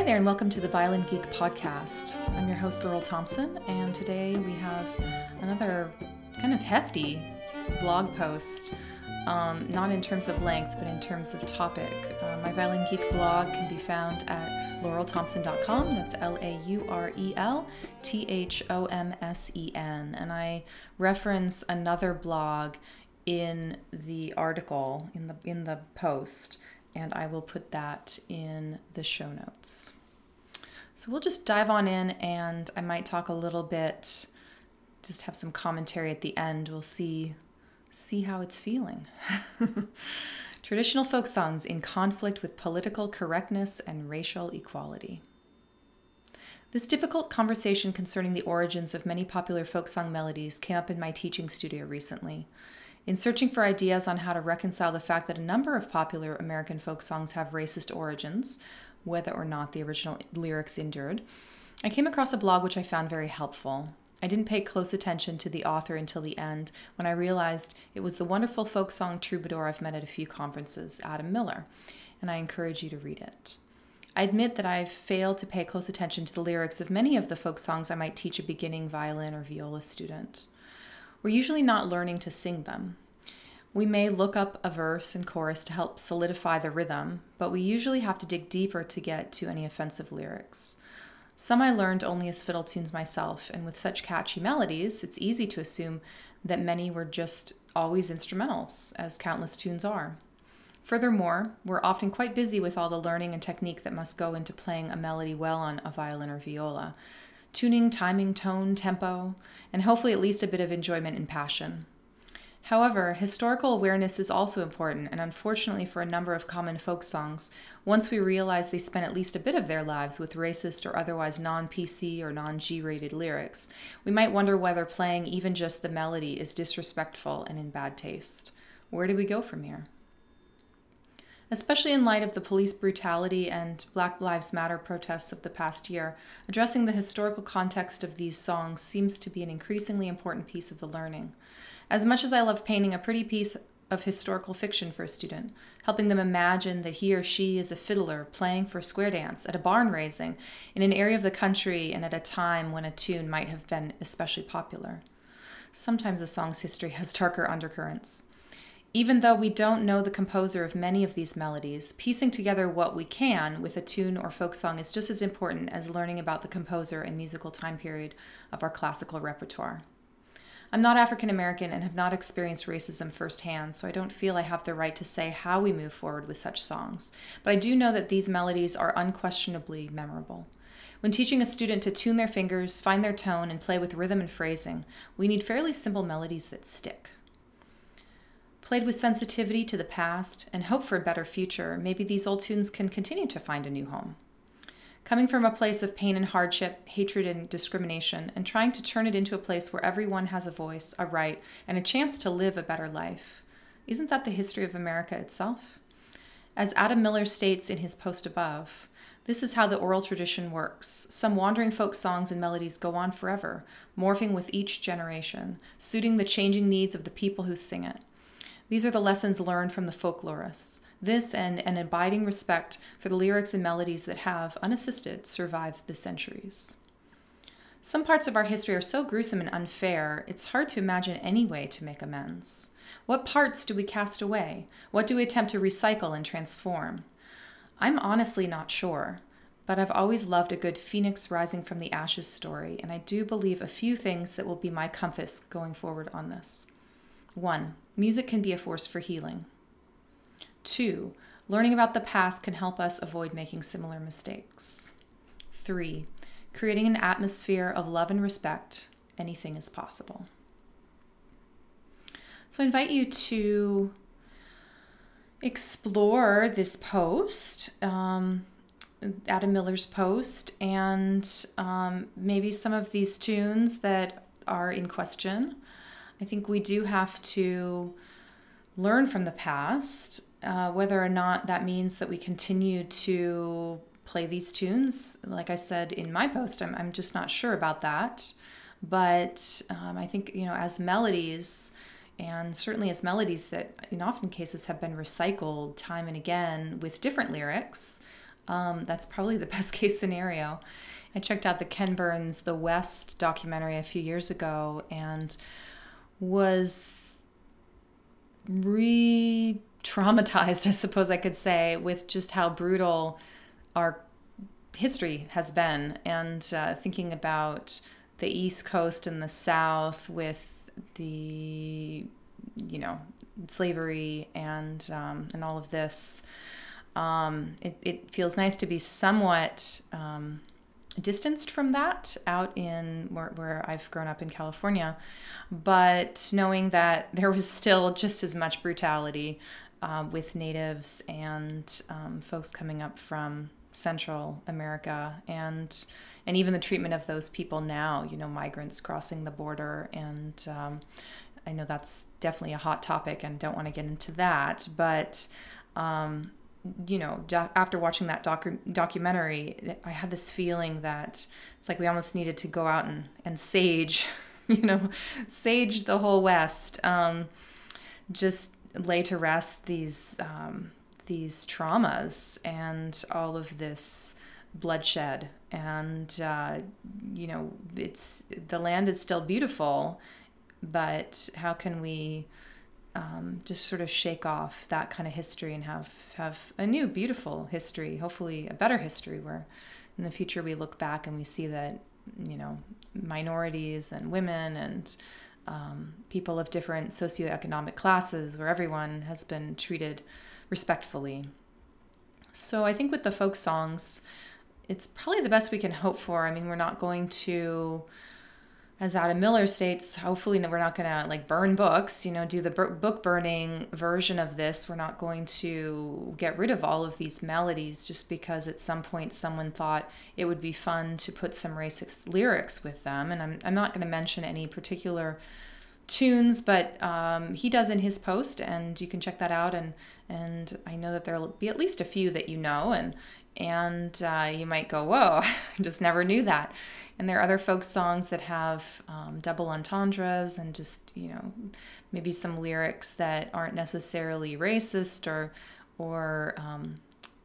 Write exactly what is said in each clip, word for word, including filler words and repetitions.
there, and welcome to the Violin Geek podcast. I'm your host, Laurel Thompson, and today we have another kind of hefty blog post, um, not in terms of length, but in terms of topic. Uh, my Violin Geek blog can be found at laurel thompson dot com. That's L A U R E L T H O M S E N. And I reference another blog in the article, in the in the post, and I will put that in the show notes. So we'll just dive on in, and I might talk a little bit, just have some commentary at the end. We'll see, see how it's feeling. Traditional folk songs in conflict with political correctness and racial equality. This difficult conversation concerning the origins of many popular folk song melodies came up in my teaching studio recently. In searching for ideas on how to reconcile the fact that a number of popular American folk songs have racist origins, whether or not the original lyrics endured, I came across a blog which I found very helpful. I didn't pay close attention to the author until the end, when I realized it was the wonderful folk song troubadour I've met at a few conferences, Adam Miller, and I encourage you to read it. I admit that I've failed to pay close attention to the lyrics of many of the folk songs I might teach a beginning violin or viola student. We're usually not learning to sing them. We may look up a verse and chorus to help solidify the rhythm, but we usually have to dig deeper to get to any offensive lyrics. Some I learned only as fiddle tunes myself, and with such catchy melodies, it's easy to assume that many were just always instrumentals, as countless tunes are. Furthermore, we're often quite busy with all the learning and technique that must go into playing a melody well on a violin or viola. Tuning, timing, tone, tempo, and hopefully at least a bit of enjoyment and passion. However, historical awareness is also important, and unfortunately for a number of common folk songs, once we realize they spent at least a bit of their lives with racist or otherwise non-P C or non-G rated lyrics, we might wonder whether playing even just the melody is disrespectful and in bad taste. Where do we go from here? Especially in light of the police brutality and Black Lives Matter protests of the past year, addressing the historical context of these songs seems to be an increasingly important piece of the learning. As much as I love painting a pretty piece of historical fiction for a student, helping them imagine that he or she is a fiddler playing for square dance at a barn raising in an area of the country and at a time when a tune might have been especially popular. Sometimes a song's history has darker undercurrents. Even though we don't know the composer of many of these melodies, piecing together what we can with a tune or folk song is just as important as learning about the composer and musical time period of our classical repertoire. I'm not African American and have not experienced racism firsthand, so I don't feel I have the right to say how we move forward with such songs. But I do know that these melodies are unquestionably memorable. When teaching a student to tune their fingers, find their tone, and play with rhythm and phrasing, we need fairly simple melodies that stick. Played with sensitivity to the past and hope for a better future, maybe these old tunes can continue to find a new home. Coming from a place of pain and hardship, hatred and discrimination, and trying to turn it into a place where everyone has a voice, a right, and a chance to live a better life. Isn't that the history of America itself? As Adam Miller states in his post above, this is how the oral tradition works. Some wandering folk songs and melodies go on forever, morphing with each generation, suiting the changing needs of the people who sing it. These are the lessons learned from the folklorists. This and an abiding respect for the lyrics and melodies that have, unassisted, survived the centuries. Some parts of our history are so gruesome and unfair, it's hard to imagine any way to make amends. What parts do we cast away? What do we attempt to recycle and transform? I'm honestly not sure, but I've always loved a good phoenix rising from the ashes story, and I do believe a few things that will be my compass going forward on this. One, music can be a force for healing. Two, learning about the past can help us avoid making similar mistakes. Three, creating an atmosphere of love and respect. Anything is possible. So I invite you to explore this post, um, Adam Miller's post, and um, maybe some of these tunes that are in question. I think we do have to learn from the past. Uh, whether or not that means that we continue to play these tunes, like I said in my post, I'm, I'm just not sure about that. But um, I think, you know, as melodies, and certainly as melodies that in often cases have been recycled time and again with different lyrics, Um, that's probably the best case scenario. I checked out the Ken Burns The West documentary a few years ago and was re-traumatized, I suppose I could say, with just how brutal our history has been, and uh, thinking about the East Coast and the South with the, you know, slavery and um, and all of this. Um, it, it feels nice to be somewhat um, distanced from that out in where, where I've grown up in California, but knowing that there was still just as much brutality uh, with natives and um, folks coming up from Central America, and and even the treatment of those people now, you know, migrants crossing the border. And um, I know that's definitely a hot topic and don't want to get into that, but um, you know, do- after watching that docu- documentary, I had this feeling that it's like we almost needed to go out and, and sage, you know, sage the whole West, um, just lay to rest these um, these traumas and all of this bloodshed. And uh, you know, it's the land is still beautiful, but how can we Um, just sort of shake off that kind of history and have have a new beautiful history, hopefully a better history, where in the future we look back and we see that, you know, minorities and women and um, people of different socioeconomic classes, where everyone has been treated respectfully. So I think with the folk songs, it's probably the best we can hope for. I mean, we're not going to, as Adam Miller states, hopefully we're not going to like burn books, you know, do the book burning version of this. We're not going to get rid of all of these melodies just because at some point someone thought it would be fun to put some racist lyrics with them. And I'm, I'm not going to mention any particular tunes, but um, he does in his post, and you can check that out. And, and I know that there'll be at least a few that you know, and and uh, you might go, whoa, I just never knew that. And there are other folk songs that have um, double entendres and just, you know, maybe some lyrics that aren't necessarily racist or, or um,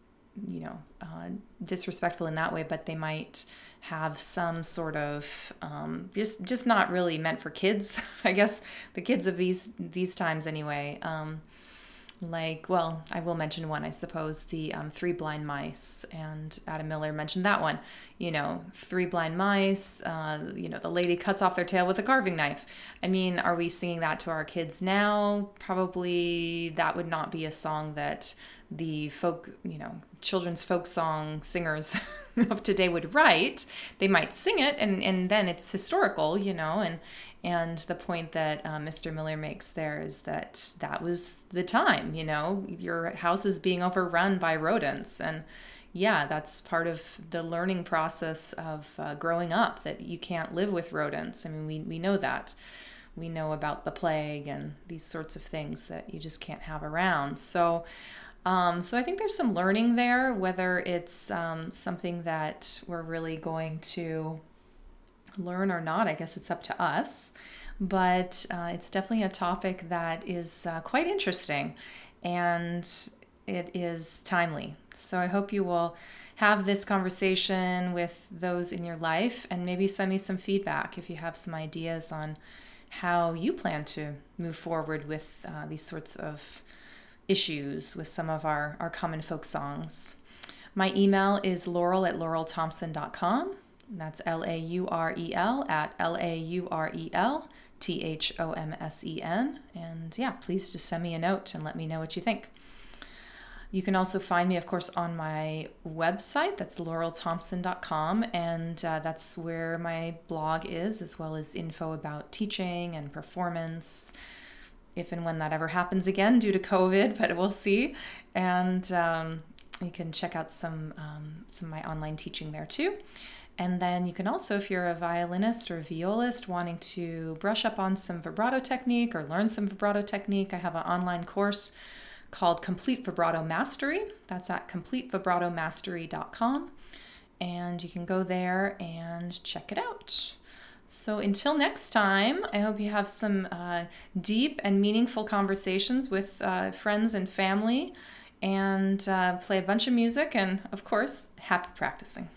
you know, uh, disrespectful in that way, but they might have some sort of um, just just not really meant for kids. I guess the kids of these these times anyway. Um, Like, well, I will mention one, I suppose, the um, Three Blind Mice, and Adam Miller mentioned that one. You know, three blind mice, uh, you know, the lady cuts off their tail with a carving knife. I mean, are we singing that to our kids now? Probably that would not be a song that the folk, you know, children's folk song singers of today would write. They might sing it, and, and then it's historical, you know, and and the point that uh, Mister Miller makes there is that that was the time, you know, your house is being overrun by rodents. And yeah, that's part of the learning process of uh, growing up, that you can't live with rodents. I mean, we, we know that. We know about the plague and these sorts of things that you just can't have around. So Um, so I think there's some learning there, whether it's um, something that we're really going to learn or not. I guess it's up to us, but uh, it's definitely a topic that is uh, quite interesting, and it is timely. So I hope you will have this conversation with those in your life, and maybe send me some feedback if you have some ideas on how you plan to move forward with uh, these sorts of issues with some of our, our common folk songs. My email is laurel at laurel thompson dot com. That's L A U R E L at L A U R E L T H O M S E N. And yeah, please just send me a note and let me know what you think. You can also find me, of course, on my website. That's laurel thompson dot com. And uh, that's where my blog is, as well as info about teaching and performance, if and when that ever happens again due to COVID, but we'll see. And um, you can check out some um, some of my online teaching there too. And then you can also, if you're a violinist or a violist wanting to brush up on some vibrato technique or learn some vibrato technique, I have an online course called Complete Vibrato Mastery. That's at complete vibrato mastery dot com. And you can go there and check it out. So until next time, I hope you have some uh, deep and meaningful conversations with uh, friends and family and uh, play a bunch of music, and of course, happy practicing.